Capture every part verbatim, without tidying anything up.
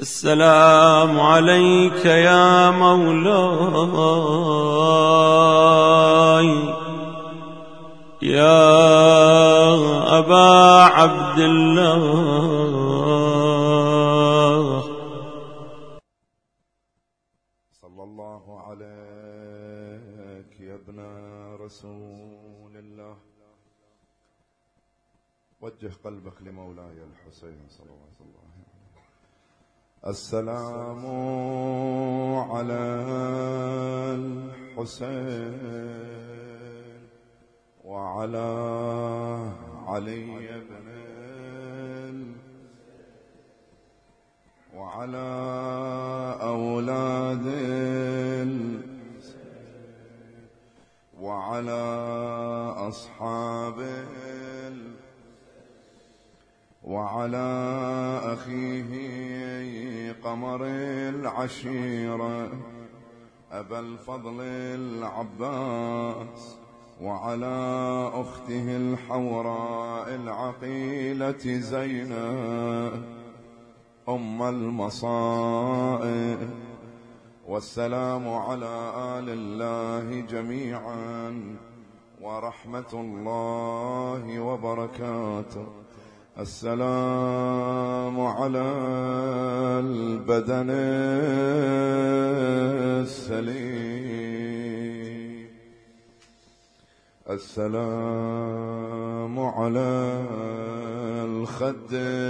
السلام عليك يا مولاي يا أبا عبد الله. صلى الله عليك يا ابن رسول الله. وجه قلبك لمولاي الحسين صلى الله عليه وسلم. السلام على الحسين وعلى علي بن وعلى أولاد وعلى أصحابه وعلى أخيه قمر العشيرة أبا الفضل العباس وعلى أخته الحوراء العقيلة زينب أم المصائب. والسلام على آل الله جميعا ورحمة الله وبركاته. السلام على البدن السليم. السلام على الخد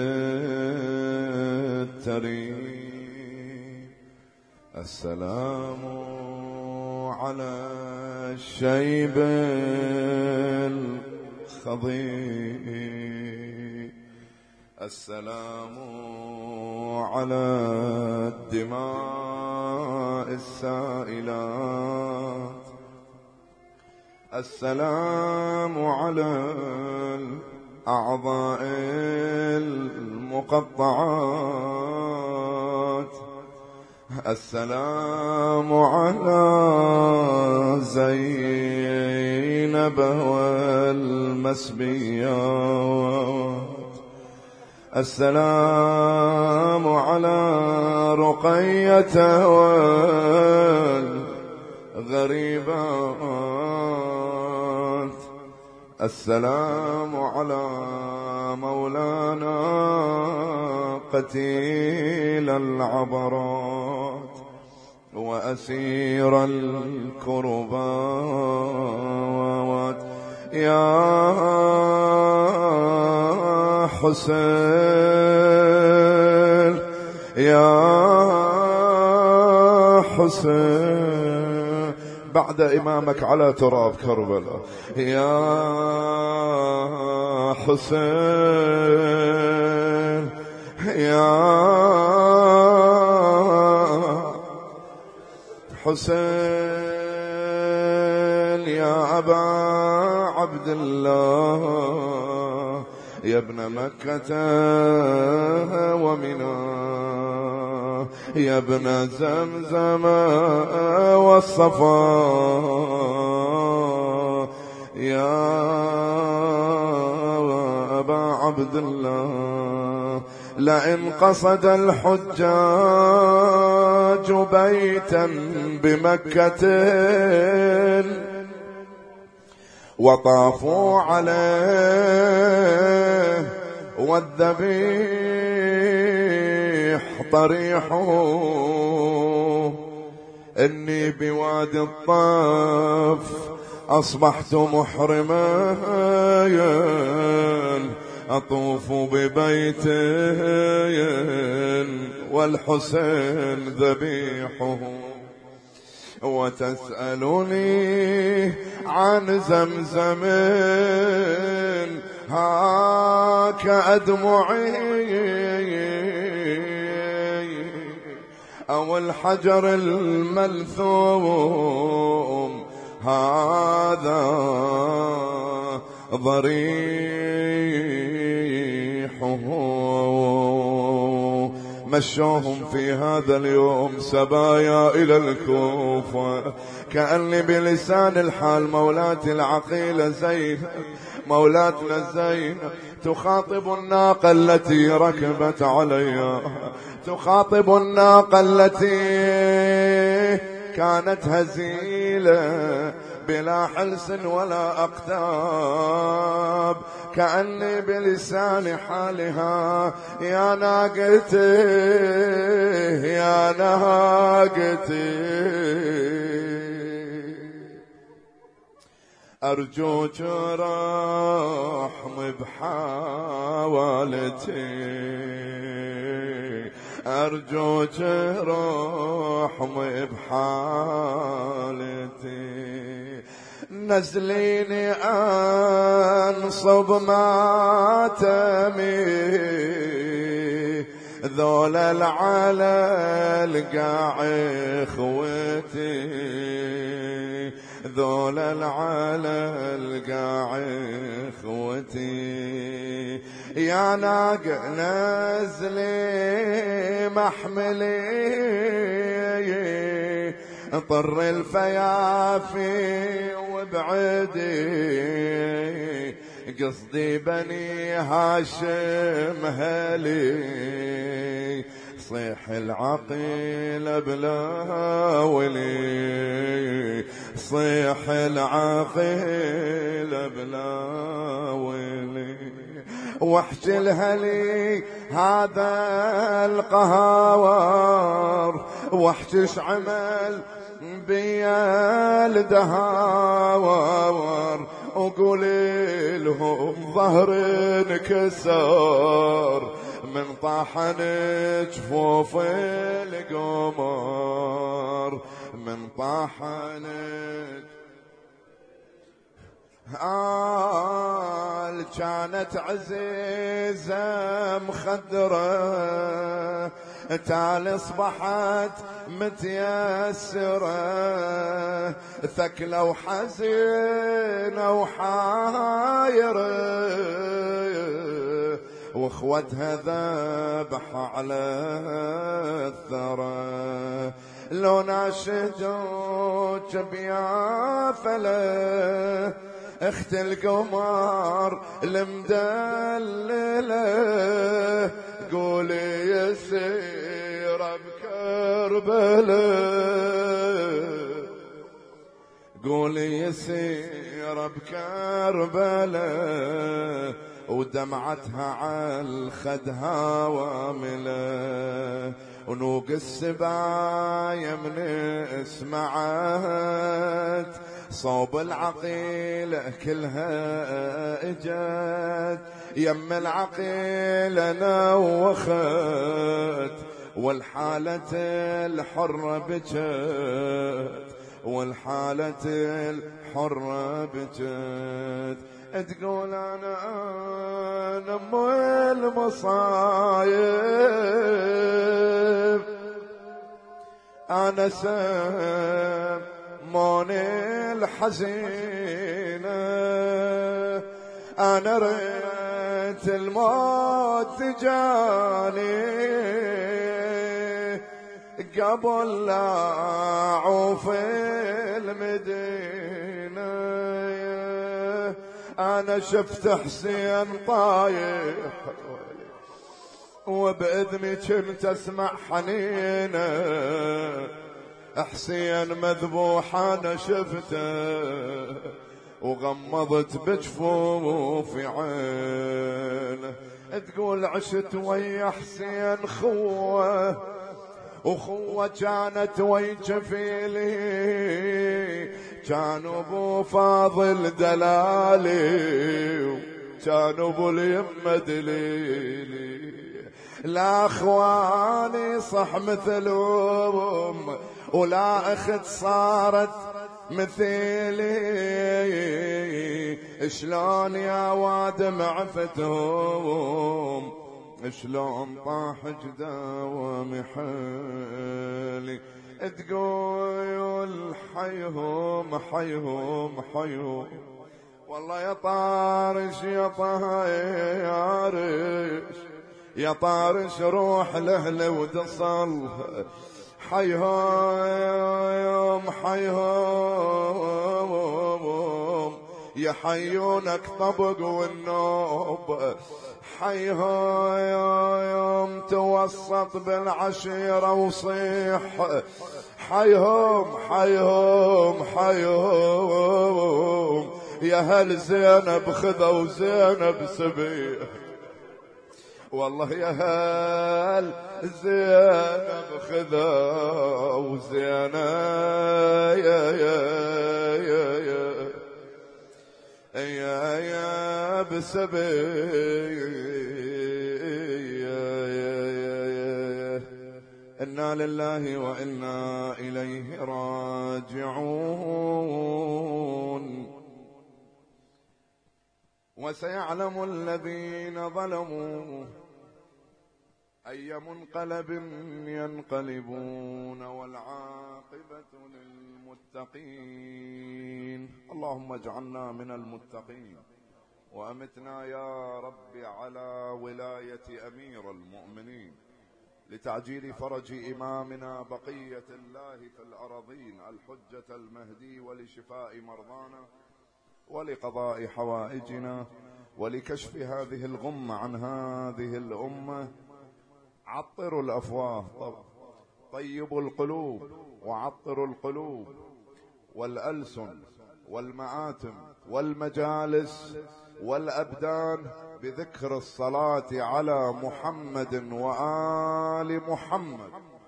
التريم. السلام على الشيب الخضير. السلام على الدماء السائلات. السلام على الأعضاء المقطعات. السلام على زينب والمسبيات. السلام على رقية والغريبات. السلام على مولانا قتيل العبرات وأسير الكربات. يا حسين يا حسين بعد إمامك على تراب كربلاء. يا حسين يا حسين يا أبا عبد الله يا ابن مكة ومنى يا ابن زمزم والصفا. يا أبا عبد الله لئن قصد الحجاج بيتا بمكة وطافوا عليه والذبيح طريحه إني بوادي الطاف أصبحت محرما أطوف ببيته والحسين ذبيحه. وتسألني عن زمزم هاك أدمعي أو الحجر الملثوم هذا ضريحه. مشوهم في هذا اليوم سبايا إلى الكوفة. كأني بلسان الحال مولاتي العقيلة زينب، مولاتنا زينب تخاطب الناقة التي ركبت عليها، تخاطب الناقة التي كانت هزيلة بلا حلس ولا أقتاب. كأني بلسان حالها يا ناقتي يا ناقتي أرجوك رحم بحوالتي، أرجوك رحم بحالتي، نزليني أنصب ماتمي ذولا على القاع اخوتي، ذولا على القاع اخوتي. يا ناق نزلي محملي طر الفيافي وابعدي، قصدي بني هاشم هلي صيح العقيل بلا ولي، صيح العقيل بلا ولي. واحكي الهلي هذا القهاور، واحكيش عمل بيا الدهاور، وقولي لهم ظهر انكسر من طاحن جفوف القمر، من طاحن آل كانت عزيزة مخدرة، تالي اصبحت متيسرة، ثكلة وحزينة وحايرة، واخوتها ذبح على الثرى. لو ناشدوك بيا فلا اخت القمر المدللة، قولي يسير بكربلاء، قولي يسير بكربلاء، ودمعتها عالخدها واملة، ونوق السبايا من اسمعت صوب العقيلة كلها اجت، يم العقيلة نوخت، والحالة الحرة بجت، والحالة الحرة بجت. تقول انا انا ام المصايب، انا سموني الحزينة، انا ريت الموت جاني قبل لا اعوف المدينة. انا شفت حسين طايح وباذني كنت اسمع حنينه، حسين مذبوح انا شفته وغمضت بجفوفي عينه. تقول عشت ويا حسين خوه، وخوة كانت وي جفيلي، كان ابو فاضل دلالي، كان ابو اليمة دليلي. لا اخواني صح مثلهم، ولا اخت صارت مثيلي، شلون يا واد معفتهم، شلون طاح جداوم حالي. تقول حيهم حيهم حيهم، والله يا طارش يا طارش يا طارش روح لهله وتصل حيهم حيهم يحيونك طبق والنوب حيهم توسط بالعشيرة وصيح حيهم حيهم حيهم يا هل زينب خذوا زينب سبي والله يا هل زينب خذوا زينب يا يا يا يا يا يا بسبي إنا لله وإنا إليه راجعون. وسيعلم الذين ظلموا أي منقلب ينقلبون والعاقبة للمتقين. اللهم اجعلنا من المتقين وأمتنا يا رب على ولاية أمير المؤمنين لتعجيل فرج إمامنا بقية الله في الأراضين الحجة المهدي ولشفاء مرضانا ولقضاء حوائجنا ولكشف هذه الغمة عن هذه الأمة. عطروا الأفواه طيبوا القلوب وعطروا القلوب والألسن والمآتم والمجالس والأبدان بذكر الصلاة على محمد وآل محمد.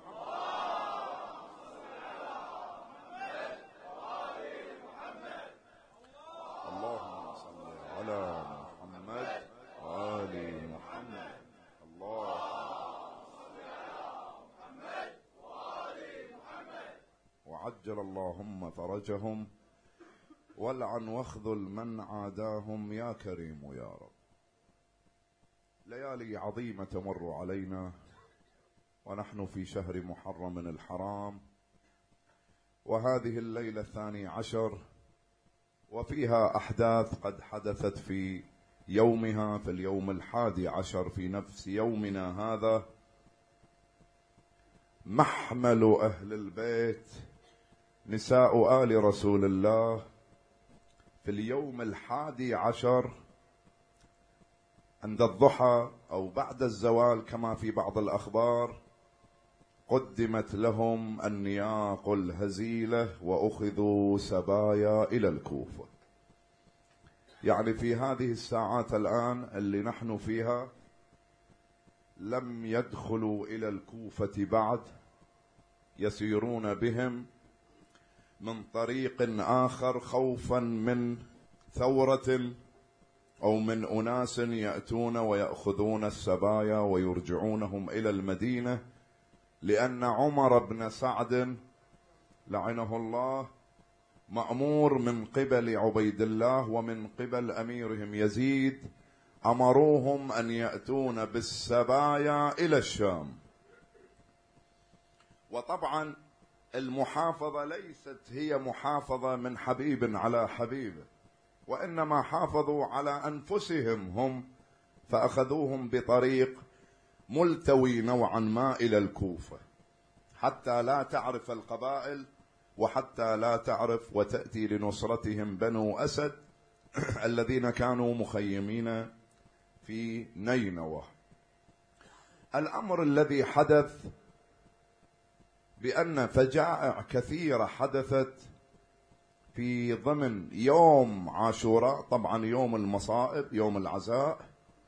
اللهم صل على محمد وآل محمد. وعجل اللهم فرجهم والعن واخذل من عاداهم يا كريم يا رب. ليالي عظيمة تمر علينا ونحن في شهر محرم الحرام، وهذه الليلة الثاني عشر وفيها أحداث قد حدثت في يومها في اليوم الحادي عشر في نفس يومنا هذا. محمل أهل البيت نساء آل رسول الله في اليوم الحادي عشر عند الضحى أو بعد الزوال كما في بعض الأخبار قدمت لهم النياق الهزيلة وأخذوا سبايا إلى الكوفة. يعني في هذه الساعات الآن اللي نحن فيها لم يدخلوا إلى الكوفة بعد، يسيرون بهم من طريق آخر خوفا من ثورة أو من أناس يأتون ويأخذون السبايا ويرجعونهم إلى المدينة، لأن عمر بن سعد لعنه الله مأمور من قبل عبيد الله ومن قبل أميرهم يزيد، أمروهم أن يأتون بالسبايا إلى الشام. وطبعا المحافظة ليست هي محافظة من حبيب على حبيبه، وإنما حافظوا على أنفسهم هم، فأخذوهم بطريق ملتوي نوعا ما إلى الكوفة حتى لا تعرف القبائل وحتى لا تعرف وتأتي لنصرتهم بنو أسد الذين كانوا مخيمين في نينوى. الأمر الذي حدث بأن فجائع كثيرة حدثت في ضمن يوم عاشوراء، طبعا يوم المصائب يوم العزاء،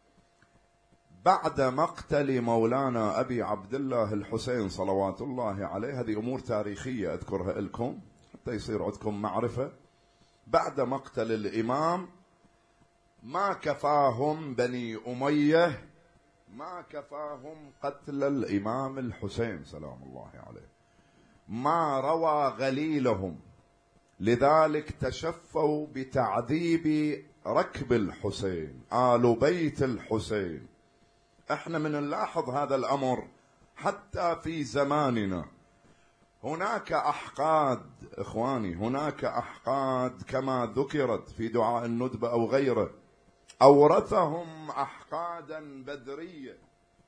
بعد مقتل مولانا أبي عبد الله الحسين صلوات الله عليه. هذه أمور تاريخية أذكرها لكم حتى يصير عندكم معرفة. بعد مقتل الإمام ما كفاهم بني أمية، ما كفاهم قتل الإمام الحسين سلام الله عليه، ما روى غليلهم، لذلك تشفوا بتعذيب ركب الحسين آل بيت الحسين. احنا من نلاحظ هذا الأمر حتى في زماننا. هناك أحقاد إخواني، هناك أحقاد كما ذكرت في دعاء الندبة أو غيره، أورثهم أحقادا بدرية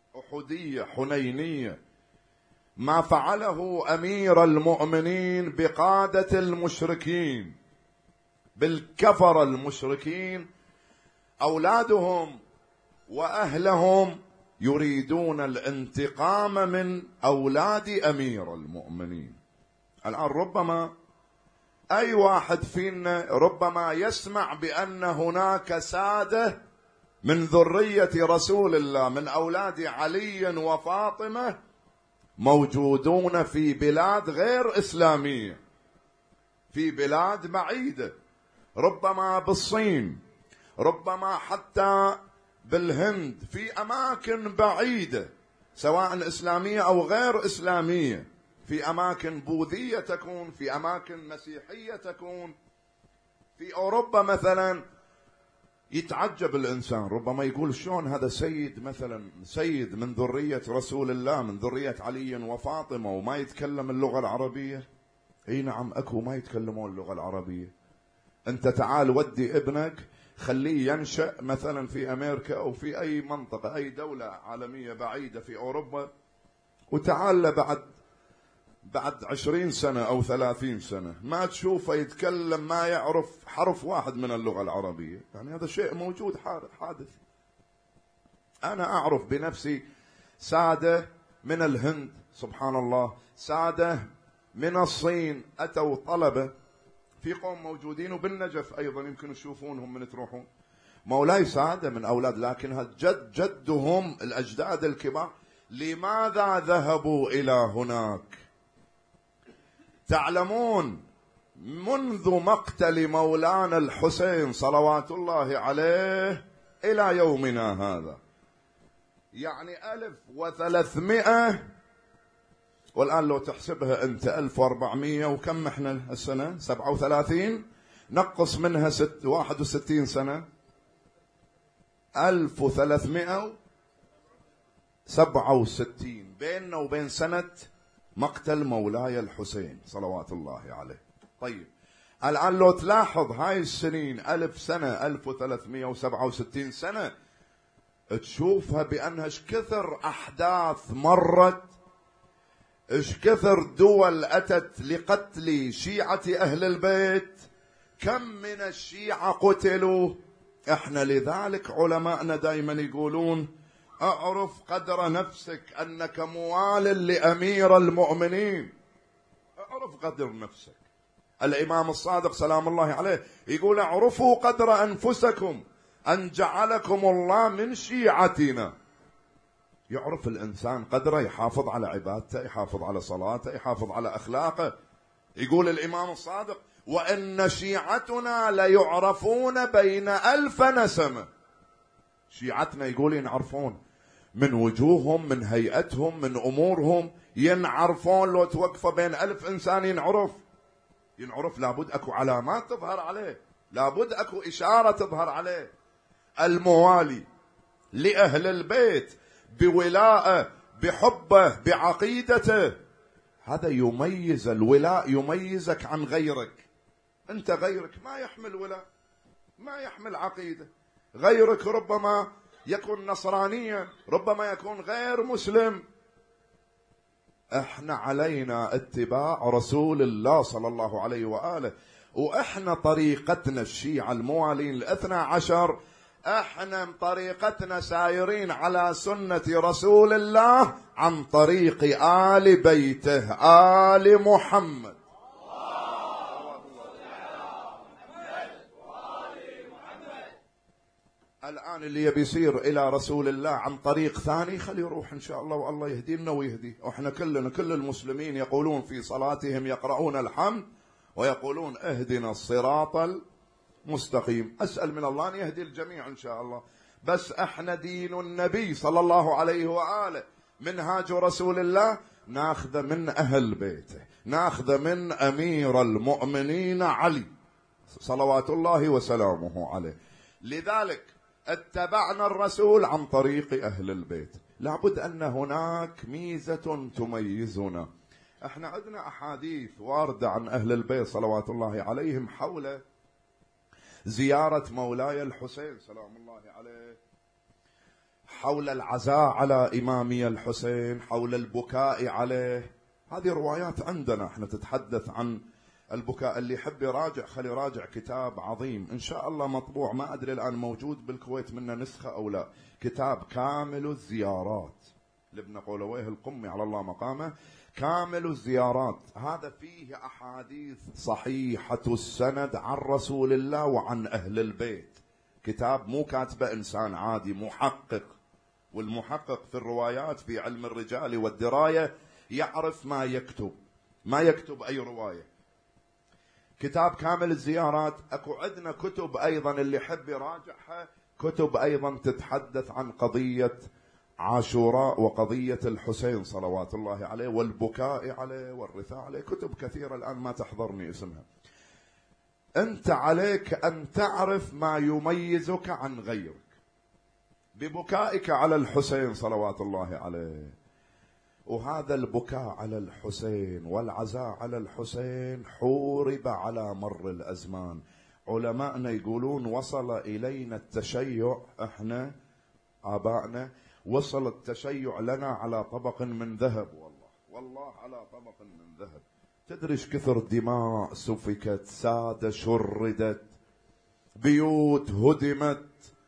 أحدية حنينية، ما فعله أمير المؤمنين بقادة المشركين بالكفر المشركين، أولادهم وأهلهم يريدون الانتقام من أولاد أمير المؤمنين. الآن ربما أي واحد فينا ربما يسمع بأن هناك سادة من ذرية رسول الله من أولاد علي وفاطمة موجودون في بلاد غير إسلامية، في بلاد بعيدة، ربما بالصين، ربما حتى بالهند، في أماكن بعيدة سواء إسلامية أو غير إسلامية، في أماكن بوذية تكون، في أماكن مسيحية تكون، في أوروبا مثلا. يتعجب الإنسان ربما يقول شلون هذا سيد مثلا، سيد من ذرية رسول الله من ذرية علي وفاطمة وما يتكلم اللغة العربية؟ اي نعم اكو ما يتكلمون اللغة العربية. انت تعال ودي ابنك خليه ينشأ مثلا في امريكا او في اي منطقة اي دولة عالمية بعيدة في اوروبا، وتعال بعد بعد عشرين سنة او ثلاثين سنة ما تشوفه يتكلم ما يعرف حرف واحد من اللغة العربية. يعني هذا شيء موجود حادث. انا اعرف بنفسي سادة من الهند سبحان الله، سادة من الصين أتوا طلبة في قوم موجودين، وبالنجف أيضا يمكن تشوفونهم من تروحون، مولاي سادة من أولاد، لكن جد جدهم الأجداد الكبار لماذا ذهبوا إلى هناك؟ تعلمون منذ مقتل مولانا الحسين صلوات الله عليه إلى يومنا هذا يعني ألف وثلاثمائة، والآن لو تحسبها أنت ألف وأربعمائة وكم إحنا السنة سبعة وثلاثين، نقص منها ست واحد وستين سنة، ألف وثلاثمائة وسبعة وستين بيننا وبين سنة مقتل مولاي الحسين صلوات الله عليه. طيب الآن لو تلاحظ هاي السنين ألف سنة ألف وثلاثمائة وسبعة وستين سنة تشوفها بأنها ايش كثر أحداث مرت، ايش كثر دول أتت لقتل شيعة أهل البيت، كم من الشيعة قتلوا. احنا لذلك علماءنا دائما يقولون اعرف قدر نفسك أنك موال لأمير المؤمنين، اعرف قدر نفسك. الإمام الصادق سلام الله عليه يقول اعرفوا قدر أنفسكم أن جعلكم الله من شيعتنا. يعرف الإنسان قدره، يحافظ على عبادته، يحافظ على صلاته، يحافظ على أخلاقه. يقول الإمام الصادق وإن شيعتنا ليعرفون بين ألف نسمة. شيعتنا يقول ينعرفون من وجوههم، من هيئتهم، من أمورهم، ينعرفون. لو توقف بين ألف إنسان ينعرف ينعرف لابد أكو علامات تظهر عليه، لابد أكو إشارة تظهر عليه. الموالي لأهل البيت بولاءه بحبه بعقيدته، هذا يميز الولاء، يميزك عن غيرك. أنت غيرك ما يحمل ولاء، ما يحمل عقيدة. غيرك ربما يكون نصرانيا، ربما يكون غير مسلم. احنا علينا اتباع رسول الله صلى الله عليه وآله، واحنا طريقتنا الشيعة الموالين الاثنى عشر، احنا طريقتنا سايرين على سنة رسول الله عن طريق آل بيته آل محمد. الآن اللي يبي يصير إلى رسول الله عن طريق ثاني خليه يروح إن شاء الله، والله يهدينا ويهدي. وإحنا كلنا كل المسلمين يقولون في صلاتهم يقرؤون الحمد ويقولون اهدنا الصراط المستقيم. أسأل من الله أن يهدي الجميع إن شاء الله. بس إحنا دين النبي صلى الله عليه وآله، منهاج رسول الله، ناخذ من أهل بيته، ناخذ من أمير المؤمنين علي صلوات الله وسلامه عليه. لذلك اتبعنا الرسول عن طريق أهل البيت. لابد أن هناك ميزة تميزنا. احنا عندنا أحاديث واردة عن أهل البيت صلوات الله عليهم حول زيارة مولاي الحسين سلام الله عليه. حول العزاء على إمامي الحسين، حول البكاء عليه. هذه روايات عندنا احنا تتحدث عن البكاء. اللي يحب يراجع خلي يراجع كتاب عظيم إن شاء الله مطبوع، ما أدري الآن موجود بالكويت منه نسخة أو لا، كتاب كامل الزيارات لابن قولويه القمي على الله مقامه. كامل الزيارات هذا فيه أحاديث صحيحة السند عن رسول الله وعن أهل البيت. كتاب مو كاتبه إنسان عادي، محقق، والمحقق في الروايات في علم الرجال والدراية يعرف ما يكتب، ما يكتب أي رواية. كتاب كامل الزيارات. أكو عندنا كتب أيضا اللي يحب يراجعها، كتب أيضا تتحدث عن قضية عاشوراء وقضية الحسين صلوات الله عليه والبكاء عليه والرثاء عليه، كتب كثيرة الآن ما تحضرني اسمها. أنت عليك أن تعرف ما يميزك عن غيرك ببكائك على الحسين صلوات الله عليه. وهذا البكاء على الحسين والعزاء على الحسين حورب على مر الأزمان. علماءنا يقولون وصل إلينا التشيع، احنا آبائنا وصل التشيع لنا على طبق من ذهب، والله والله على طبق من ذهب. تدري ايش كثر دماء سفكت، سادة شردت، بيوت هدمت،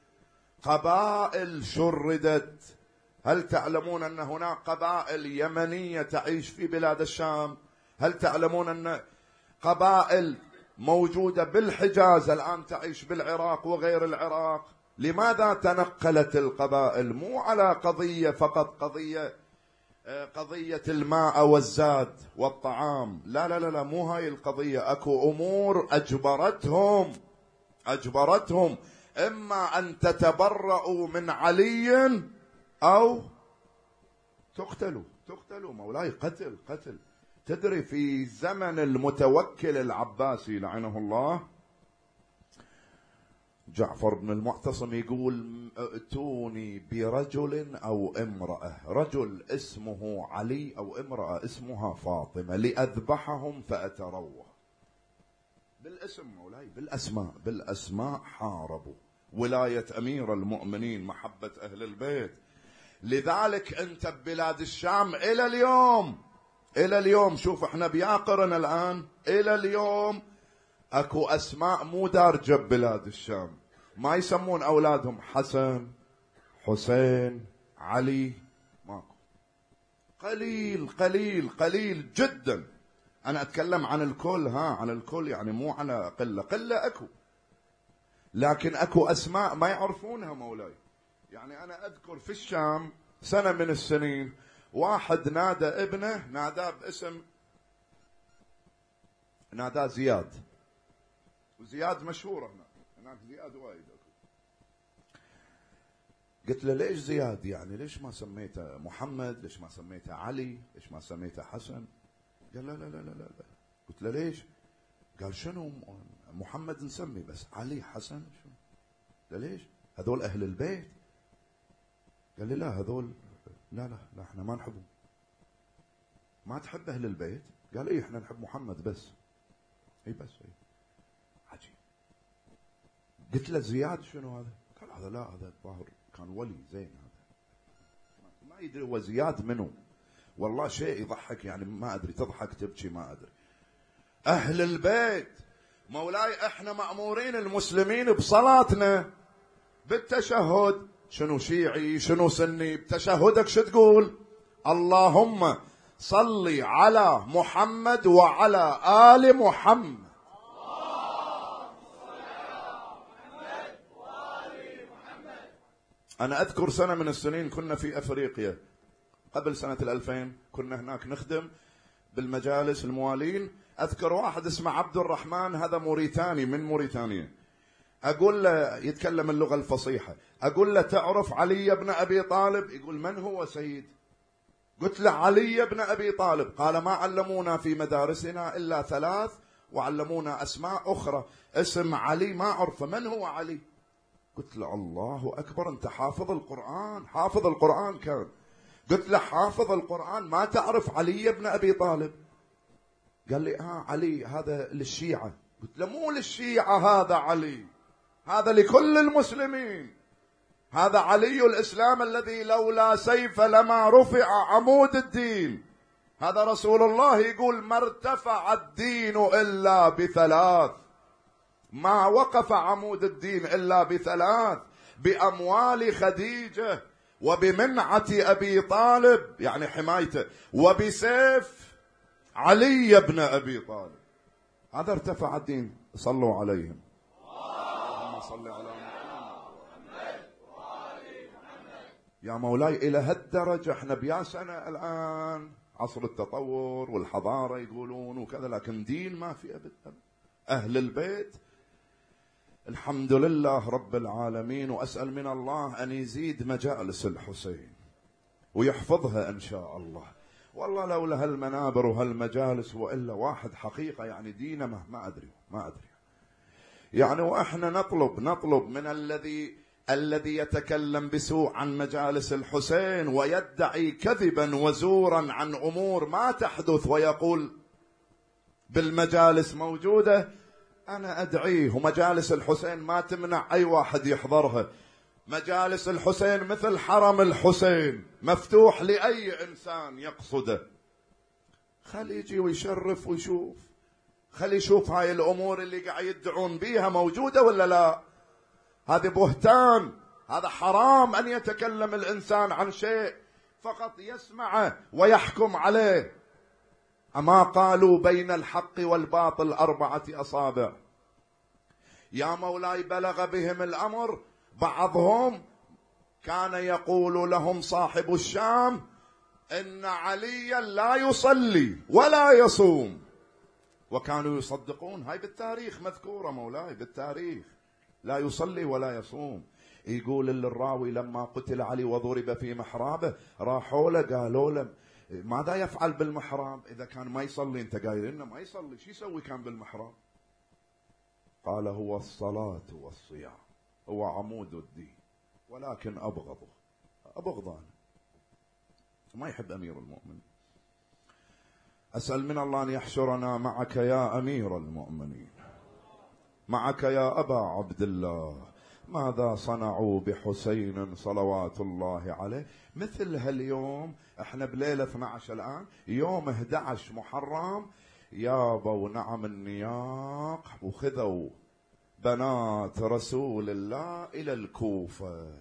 قبائل شردت. هل تعلمون أن هناك قبائل يمنية تعيش في بلاد الشام؟ هل تعلمون أن قبائل موجودة بالحجاز الآن تعيش بالعراق وغير العراق؟ لماذا تنقلت القبائل؟ مو على قضية فقط، قضية قضية الماء والزاد والطعام، لا لا لا لا، مو هاي القضية. أكو أمور أجبرتهم أجبرتهم إما أن تتبرؤوا من علي أو تقتلوا تقتلوا مولاي، قتل قتل. تدري في زمن المتوكل العباسي لعنه الله، جعفر بن المعتصم يقول ائتوني برجل أو امرأة، رجل اسمه علي أو امرأة اسمها فاطمة، لأذبحهم فأتروى. بالاسم مولاي، بالأسماء، بالأسماء حاربوا ولاية أمير المؤمنين، محبة أهل البيت. لذلك أنت ببلاد الشام إلى اليوم إلى اليوم شوف احنا بياقرنا الآن، إلى اليوم أكو أسماء مو دارجة ببلاد الشام، ما يسمون أولادهم حسن، حسين، علي، ماكو. قليل قليل قليل جدا. أنا أتكلم عن الكل، ها، عن الكل يعني مو على قلة، قلة أكو، لكن أكو أسماء ما يعرفونها مولاي. يعني أنا أذكر في الشام سنة من السنين واحد نادى ابنه، ناداه باسم، ناداه زياد، وزياد مشهور هنا، هناك زياد وايد. قلت له ليش زياد؟ يعني ليش ما سميته محمد؟ ليش ما سميته علي؟ ليش ما سميته حسن؟ قال لا لا لا لا لا. قلت له ليش؟ قال شنو محمد نسمي، بس علي حسن شنو؟ قال ليش؟ هذول أهل البيت. قال لي لا هذول لا لا لا احنا ما نحبهم. ما تحب أهل البيت؟ قال ايه احنا نحب محمد بس. اي بس اي. عجيب. قلت له زياد شنو هذا؟ قال هذا لا هذا الظاهر كان ولي زين، هذا ما يدري هو زياد منه. والله شيء يضحك، يعني ما ادري تضحك تبكي ما ادري. أهل البيت مولاي احنا مأمورين المسلمين بصلاتنا بالتشهد، شنو شيعي شنو سني، بتشهدك شو تقول؟ اللهم صل على محمد وعلى آل محمد. أنا أذكر سنة من السنين كنا في أفريقيا قبل سنة الألفين، كنا هناك نخدم بالمجالس الموالين. أذكر واحد اسمه عبد الرحمن، هذا موريتاني من موريتانيا. أقول له يتكلم اللغة الفصيحة، أقول له تعرف علي بن أبي طالب؟ يقول من هو سيد؟ قلت له علي بن أبي طالب. قال ما علمونا في مدارسنا إلا ثلاث وعلمونا أسماء أخرى، اسم علي ما أعرفه، من هو علي؟ قلت له الله أكبر، أنت حافظ القرآن، حافظ القرآن كان. قلت له حافظ القرآن ما تعرف علي بن أبي طالب؟ قال لي آه علي هذا للشيعة. قلت له مو للشيعة هذا علي، هذا لكل المسلمين. هذا علي الإسلام الذي لولا سيف لما رفع عمود الدين. هذا رسول الله يقول ما ارتفع الدين إلا بثلاث، ما وقف عمود الدين إلا بثلاث: بأموال خديجة، وبمنعة أبي طالب يعني حمايته، وبسيف علي بن أبي طالب. هذا ارتفع الدين. صلوا عليهم. اللهم صل على محمد يا مولاي. إلى هالدرجة احنا بيا سنة الآن عصر التطور والحضارة يقولون وكذا، لكن دين ما في أبدا. أهل البيت الحمد لله رب العالمين. وأسأل من الله أن يزيد مجالس الحسين ويحفظها إن شاء الله. والله لولا هالمنابر وهالمجالس وإلا واحد حقيقة يعني دينه ما, ما أدري ما أدري يعني. وإحنا نطلب نطلب من الذي الذي يتكلم بسوء عن مجالس الحسين ويدعي كذبا وزورا عن أمور ما تحدث ويقول بالمجالس موجودة، أنا أدعيه. ومجالس الحسين ما تمنع أي واحد يحضرها. مجالس الحسين مثل حرم الحسين، مفتوح لأي إنسان يقصده. خلي يجي ويشرف ويشوف، خلي يشوف هاي الأمور اللي قاعد يدعون بيها موجودة ولا لا. هذا بهتان، هذا حرام أن يتكلم الإنسان عن شيء فقط يسمعه ويحكم عليه. أما قالوا بين الحق والباطل أربعة أصابع. يا مولاي بلغ بهم الأمر، بعضهم كان يقول لهم صاحب الشام إن عليا لا يصلي ولا يصوم، وكانوا يصدقون. هاي بالتاريخ مذكورة مولاي، بالتاريخ لا يصلي ولا يصوم. يقول للراوي لما قتل علي وضرب في محرابه راحوا له قالوا له ماذا يفعل بالمحراب إذا كان ما يصلي؟ أنت قايل لنا ما يصلي، شو يسوي كان بالمحراب؟ قال هو الصلاة والصيام، هو عمود الدين، ولكن أبغضه أبغضان، ما يحب أمير المؤمنين. أسأل من الله أن يحشرنا معك يا أمير المؤمنين، معك يا أبا عبد الله. ماذا صنعوا بحسين صلوات الله عليه؟ مثل هاليوم احنا بليلة اثني عشر الآن، يوم أحد عشر محرم يابوا نعم النياق وخذوا بنات رسول الله إلى الكوفة.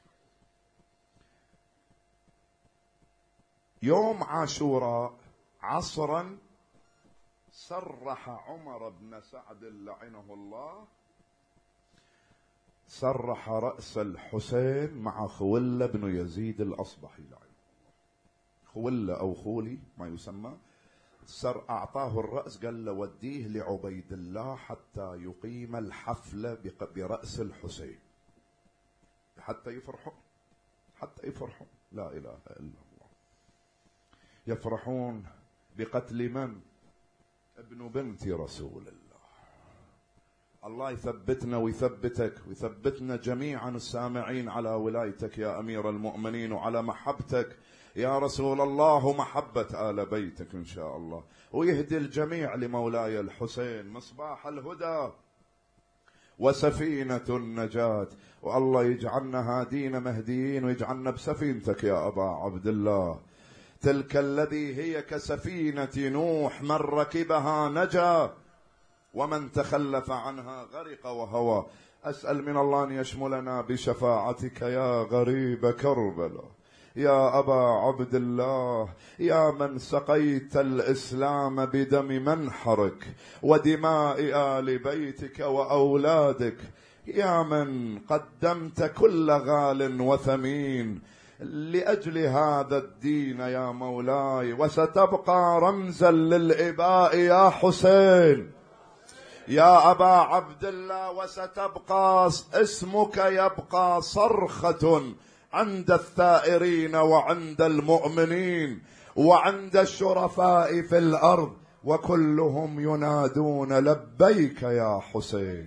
يوم عاشوراء عصرا صرح عمر بن سعد لعنه الله، صرح رأس الحسين مع خوله بن يزيد الأصبحي لعنه الله. خوله أو خولي ما يسمى، سر أعطاه الرأس قال له وديه لعبيد الله حتى يقيم الحفلة برأس الحسين، حتى يفرحوا حتى يفرحوا لا إله إلا الله. يفرحون بقتل من؟ ابن بنت رسول الله. الله يثبتنا ويثبتك ويثبتنا جميعا السامعين على ولايتك يا أمير المؤمنين، وعلى محبتك يا رسول الله ومحبة آل بيتك إن شاء الله، ويهدي الجميع لمولاي الحسين مصباح الهدى وسفينة النجاة. والله يجعلنا هادين مهديين ويجعلنا بسفينتك يا أبا عبد الله، تلك الذي هي كسفينة نوح، من ركبها نجا ومن تخلف عنها غرق وهوى. أسأل من الله أن يشملنا بشفاعتك يا غريب كربلاء، يا أبا عبد الله، يا من سقيت الإسلام بدم منحرك ودماء آل بيتك وأولادك، يا من قدمت كل غال وثمين لأجل هذا الدين يا مولاي، وستبقى رمزا للإباء يا حسين يا أبا عبد الله، وستبقى اسمك يبقى صرخة عند الثائرين وعند المؤمنين وعند الشرفاء في الأرض، وكلهم ينادون لبيك يا حسين،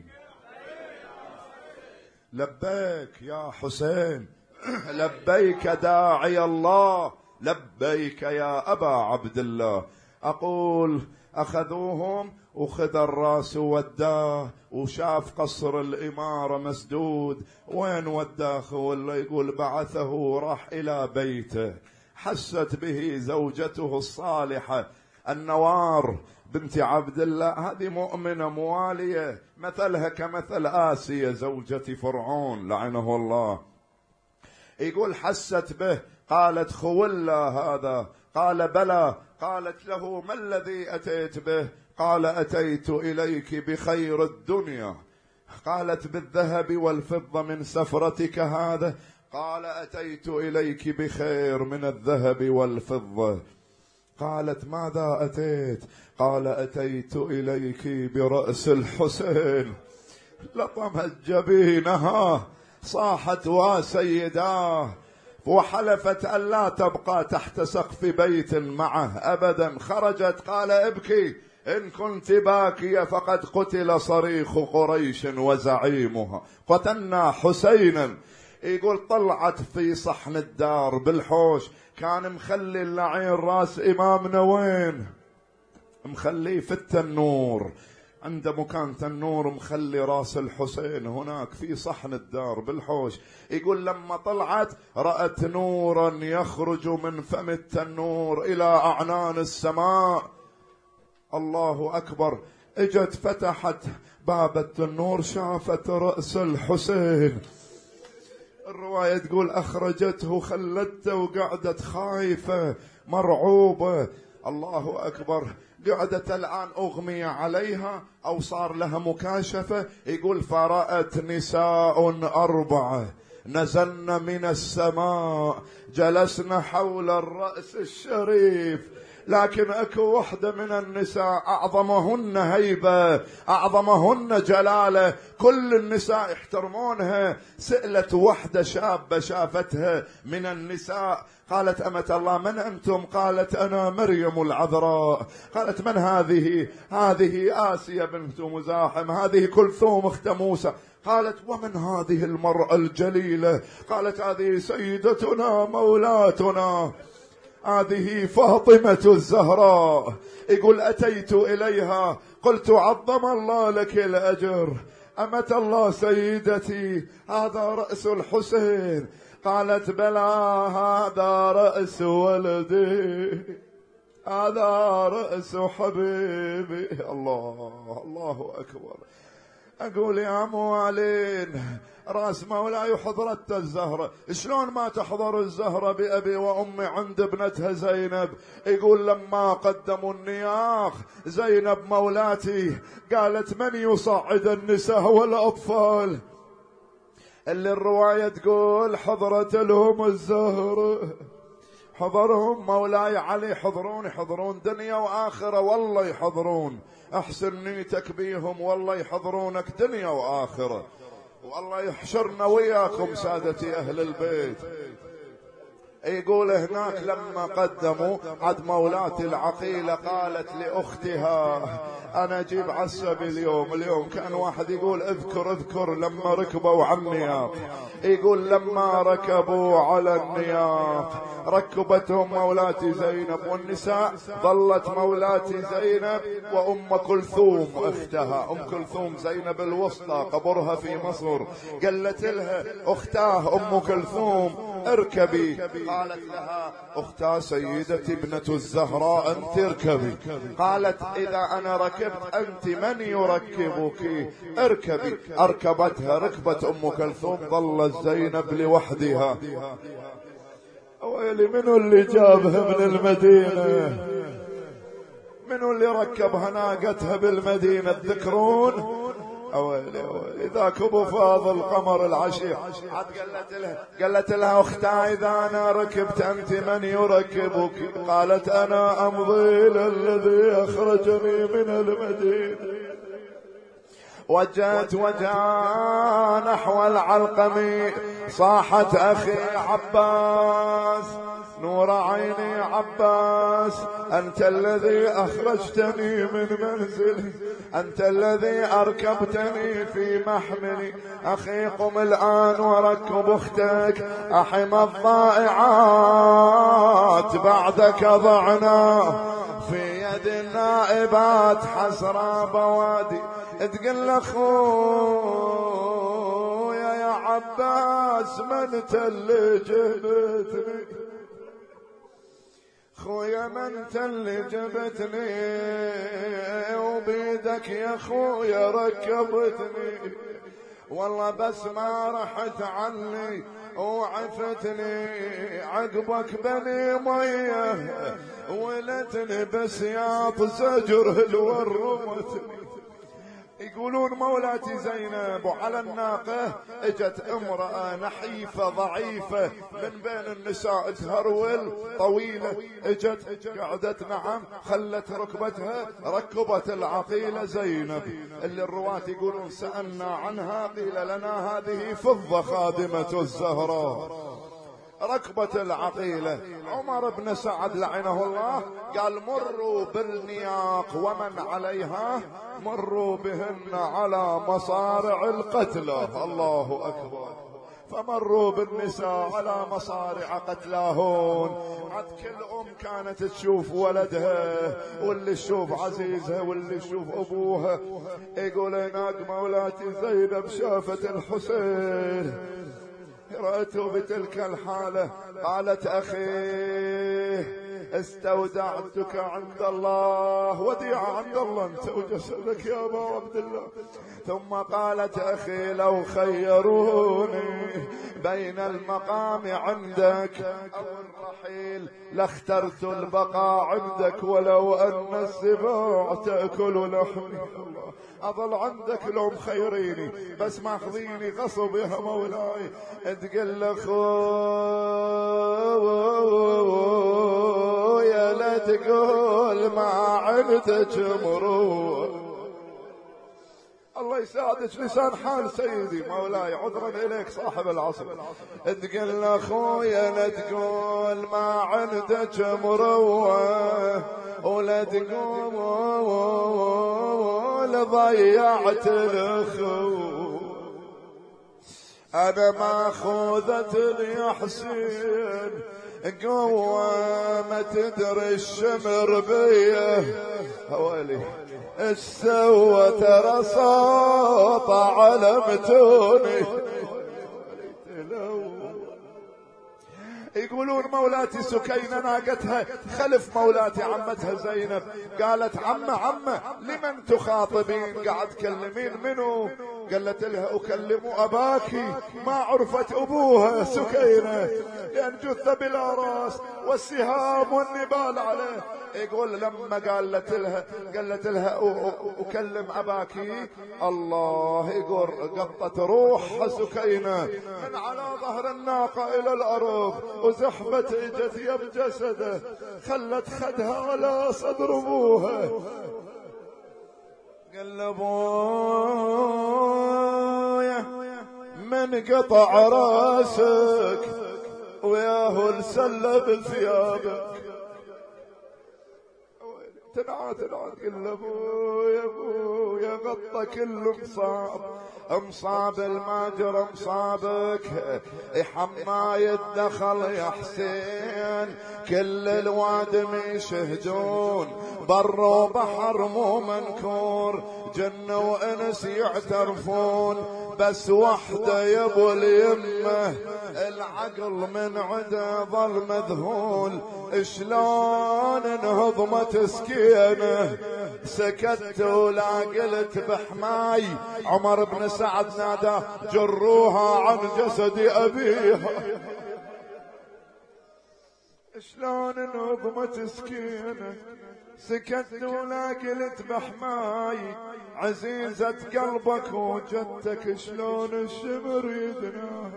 لبيك يا حسين، لبيك داعي الله، لبيك يا أبا عبد الله. أقول أخذوهم وخذ الراس وداه، وشاف قصر الإمارة مسدود، وين وداه؟ ولا يقول بعثه راح إلى بيته. حست به زوجته الصالحة النوار بنت عبد الله، هذه مؤمنة موالية مثلها كمثل آسيا زوجة فرعون لعنه الله. يقول حست به، قالت خولا هذا؟ قال بلى. قالت له ما الذي أتيت به؟ قال أتيت إليك بخير الدنيا. قالت بالذهب والفضة من سفرتك هذا؟ قال أتيت إليك بخير من الذهب والفضة. قالت ماذا أتيت؟ قال أتيت إليك برأس الحسين. لطمت جبينها، صاحت وسيداه، وحلفت أن لا تبقى تحت سقف بيت معه أبدا. خرجت قال ابكي، إن كنت باكية فقد قتل صريخ قريش وزعيمها، قتلنا حسينا. يقول طلعت في صحن الدار بالحوش، كان مخلي اللعين راس إمامنا وين؟ مخليه في التنور، عند مكان تنور، مخلي راس الحسين هناك في صحن الدار بالحوش. يقول لما طلعت رأت نورا يخرج من فم التنور إلى أعنان السماء. الله أكبر. اجت فتحت باب التنور، شافت رأس الحسين. الرواية تقول أخرجته خلته وقعدت خايفة مرعوبة. الله أكبر. قعدت الآن أغمي عليها أو صار لها مكاشفة. يقول فرأت نساء أربعة نزلن من السماء، جلسن حول الرأس الشريف، لكن اكو وحدة من النساء أعظمهن هيبة، أعظمهن جلالة، كل النساء يحترمونها. سألت وحدة شابة شافتها من النساء، قالت أمة الله من أنتم؟ قالت أنا مريم العذراء. قالت من هذه؟ هذه آسيا بنت مزاحم، هذه كلثوم اخت موسى. قالت ومن هذه المرأة الجليلة؟ قالت هذه سيدتنا مولاتنا، هذه فاطمة الزهراء. يقول أتيت إليها قلت عظم الله لك الأجر، أمة الله سيدتي هذا رأس الحسين. قالت بلى هذا رأس ولدي، هذا رأس حبيبي. الله الله أكبر. أقول يا موالين، رأس مولاي حضرت الزهرة، شلون ما تحضر الزهرة بأبي وأمي عند ابنتها زينب. يقول لما قدموا النياخ زينب مولاتي قالت من يصعد النساء والأطفال؟ اللي الرواية تقول حضرت لهم الزهرة، حضرهم مولاي علي، حضرون يحضرون دنيا وآخرة، والله يحضرون، احسن نيتك بيهم والله يحضرونك دنيا وآخرة، والله يحشرنا وياكم سادتي أهل البيت. يقول هناك لما قدموا عد مولاتي العقيلة قالت لأختها أنا أجيب عسب اليوم. اليوم كان واحد يقول اذكر اذكر لما ركبوا على النياق. يقول لما ركبوا على النياق ركبتهم مولاتي زينب، والنساء ظلت مولاتي زينب وأم كلثوم اختها، أم كلثوم زينب الوسطى قبرها في مصر. قالت لها أختاه أم كلثوم اركبي، قالت لها أختها سيدتي ابنة الزهراء أنت اركبي. قالت إذا أنا ركبت أنت من يركبك؟ اركبي. أركبتها، ركبت أم كلثوم، ظلت زينب لوحدها. ويلي منو اللي جابها من المدينة؟ منو اللي ركبها ناقتها بالمدينة؟ تذكرون؟ أويلي أويلي ذاك أبو فاضل قمر العشي. عاد قالت لها قالت لها أختها إذا أنا ركبت أنت من يركبك؟ قالت أنا أمضي للذي أخرجني من المدينة. وجهت وجهها نحو العلقمي، صاحت أخي عباس نور عيني عباس أنت الذي أخرجتني من منزلي، أنت الذي أركبتني في محملي. أخي قم الآن وركب أختك، أحم الضائعات بعدك ضعنا في هذه النائبات حسرة بوادي تقول اخويا يا عباس من انت اللي جبتني، خويا من انت اللي جبتني وبيدك يا خويا ركبتني، والله بس ما رحت عني وعفتني عقبك بني ميه ولتني بسياط زجر الورمتني. يقولون مولاتي زينب وعلى الناقة اجت امرأة نحيفة ضعيفة من بين النساء تهرول طويلة، اجت قعدت نعم خلت ركبتها ركبت العقيلة زينب اللي الرواة يقولون سألنا عنها قيل لنا هذه فضة خادمة الزهراء ركبة العقيلة. عمر بن سعد لعنه الله قال مروا بالنياق ومن عليها مروا بهن على مصارع القتلى، الله أكبر. فمروا بالنساء على مصارع قتلاهن. عد كل أم كانت تشوف ولدها واللي تشوف عزيزها واللي تشوف أبوها. يقول هناك مولاتي زينب شافت الحسين رأته بتلك الحالة قالت أخي استودعتك عند الله، وديعة عند الله انت وجسدك يا ابا عبد الله. ثم قالت أخي لو خيروني بين المقام عندك أو الرحيل لاخترت البقاء عندك ولو أن السباع تأكل لحمي. الله أظل عندك لو مخيريني بس ما أخذيني غصب يا مولاي. تقل أخويا لا تقول ما عندك مرور. الله يساعدك لسان حال سيدي مولاي عذرا إليك صاحب العصر. تقل أخويا لا تقول ما عندك مروة ولا تقول ضيعت الأخو. أنا ما خذتني يا حسين قوة ما تدري الشمر بيه هوالي السوى ترى صوت على متوني. يقولون مولاتي سكينة ناقتها خلف مولاتي عمتها زينب قالت عمه عمه لمن تخاطبين قاعد تكلمين منو؟ قالت لها أكلم أباكي. ما عرفت أبوها سكينة لأن جثة بلا راس والسهام والنبال عليه. يقول لما قالت لها قالت لها أكلم أباكي الله يقول قطت روح سكينة من على ظهر الناقة إلى الأرض وزحبت اجت يب جسده خلت خدها على صدر ابوها. قال ابويا من قطع راسك وياه لسلب ثيابك. تنعى تنعى تقول ابويا ابويا غطى كل مصاب مصاب الماجر مصابك حماي الدخل يا حسين كل الوادم يشهدون بر وبحر مو منكور جن وانس يعترفون بس وحده يا ابو اليمه العقل من عدا ظل مذهول شلون انهضمت سكينه سكت ولا قلت بحماي. عمر بن سعد نادى جروها عن جسد ابيها. شلون انهضمت سكينه سكت ولا قلت بحماي عزيزة قلبك وجدتك شلون الشمر يدناها.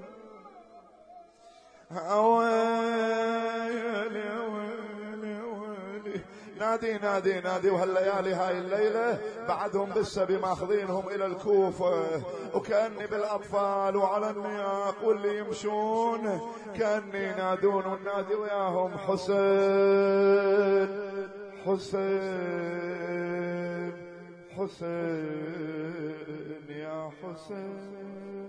اويلي اويلي اويلي نادي نادي نادي وهالليالي هاي الليلة بعدهم بالسبي ماخذينهم الى الكوفة وكأني بالاطفال وعلى النياق واللي يمشون كأني ينادون ونادي وياهم حسين حسين حسين يا حسين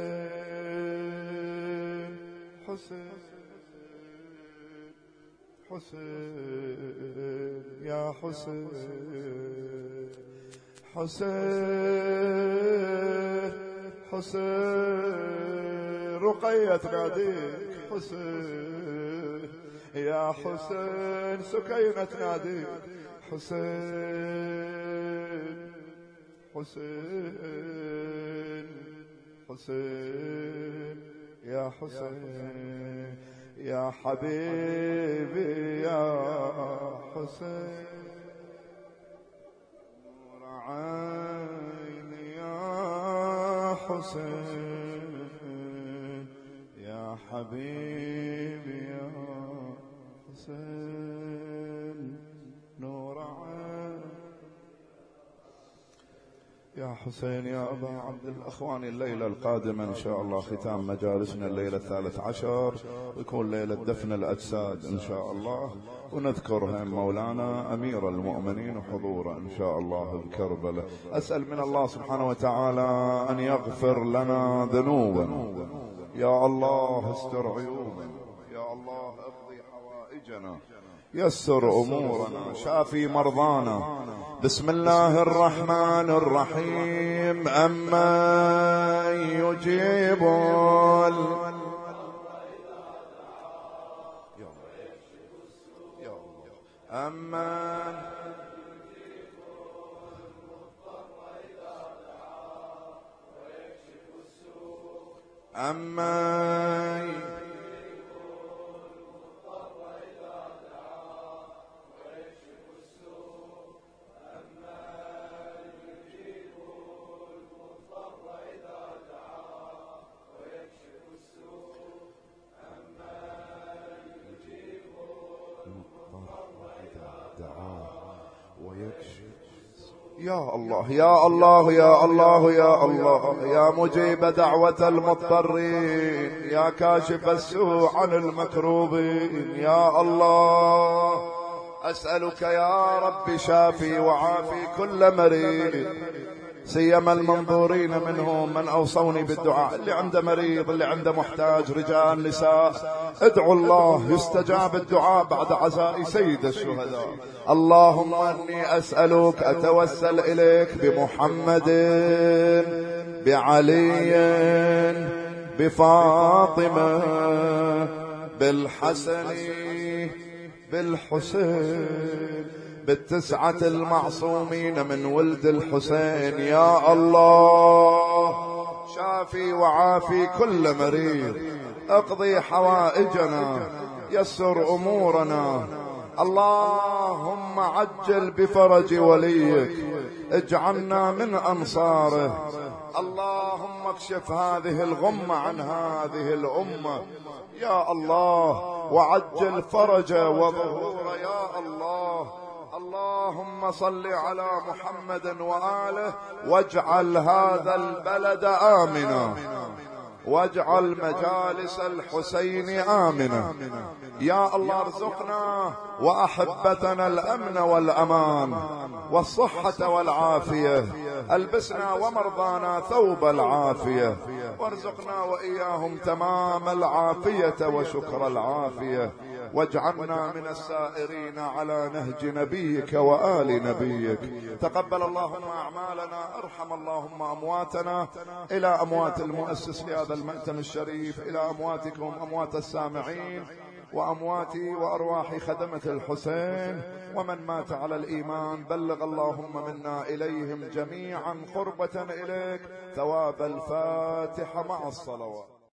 حسين حسين حسين يا حسين حسين حسين رقية تناديك حسين يا حسين سكينة تناديك حسين حسين حسين يا حسين يا حبيبي يا حسين نور عيني يا حسين يا حبيبي يا حسين نور عيني يا حسين يا أبا عبد الله. أخواني الليلة القادمة إن شاء الله ختام مجالسنا الليلة الثالث عشر، ويكون ليلة دفن الأجساد إن شاء الله، ونذكرها مولانا أمير المؤمنين وحضوره إن شاء الله بكربلاء. أسأل من الله سبحانه وتعالى أن يغفر لنا ذنوبنا يا الله، استر عيوبنا يا الله، اقضي حوائجنا، يسر أمورنا، شافي مرضانا. بسم الله الرحمن الرحيم. أما يجيب أما أما يا الله يا الله يا الله يا الله يا مجيب دعوة المضطرين، يا كاشف السوء عن المكروبين، يا الله أسألك يا رب شافي وعافي كل مريض، سيما المنظورين منهم من أوصوني بالدعاء، اللي عنده مريض، اللي عنده محتاج، رجال نساء، ادعوا الله يستجاب الدعاء بعد عزاء سيد الشهداء. اللهم أني أسألك أتوسل إليك بمحمد بعلي بفاطمة بالحسن بالحسين بالتسعة المعصومين من ولد الحسين، يا الله شافي وعافي كل مريض، اقضي حوائجنا، يسر أمورنا. اللهم عجل بفرج وليك، اجعلنا من أنصاره. اللهم اكشف هذه الغمة عن هذه الأمة يا الله، وعجل فرج وظهور يا الله. اللهم صل على محمد وآله، واجعل هذا البلد آمنا، واجعل مجالس الحسين آمنة يا الله. ارزقنا وأحبتنا الأمن والأمان والصحة والعافية، البسنا ومرضانا ثوب العافية، وارزقنا وإياهم تمام العافية وشكر العافية، واجعلنا من السائرين على نهج نبيك وآل نبيك. تقبل اللهم أعمالنا، ارحم اللهم أمواتنا، إلى أموات المؤسس لهذا المأتم الشريف، إلى أمواتكم أموات السامعين، وأمواتي وأرواح خدمة الحسين، ومن مات على الإيمان. بلغ اللهم منا إليهم جميعا قربة إليك ثواب الفاتحة مع الصلوات.